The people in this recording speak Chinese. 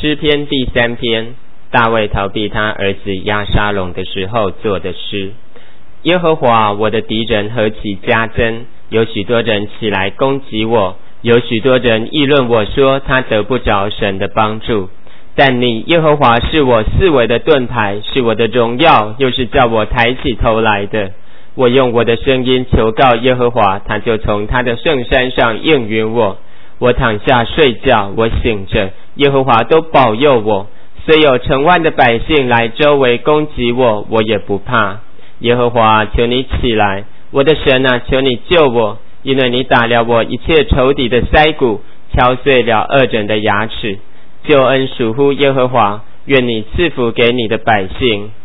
诗篇第3篇，大卫逃避他儿子押沙龙的时候做的诗。耶和华，我的敌人何其加增，有许多人起来攻击我，有许多人议论我说他得不着神的帮助。但你耶和华是我四围的盾牌，是我的荣耀，又是叫我抬起头来的。我用我的声音求告耶和华，他就从他的圣山上应允我。我躺下睡觉，我醒着，耶和华都保佑我。虽有成万的百姓来周围攻击我，我也不怕。耶和华，求你起来，我的神啊，求你救我，因为你打了我一切仇敌的腮骨，敲碎了恶人的牙齿。救恩属乎耶和华，愿你赐福给你的百姓。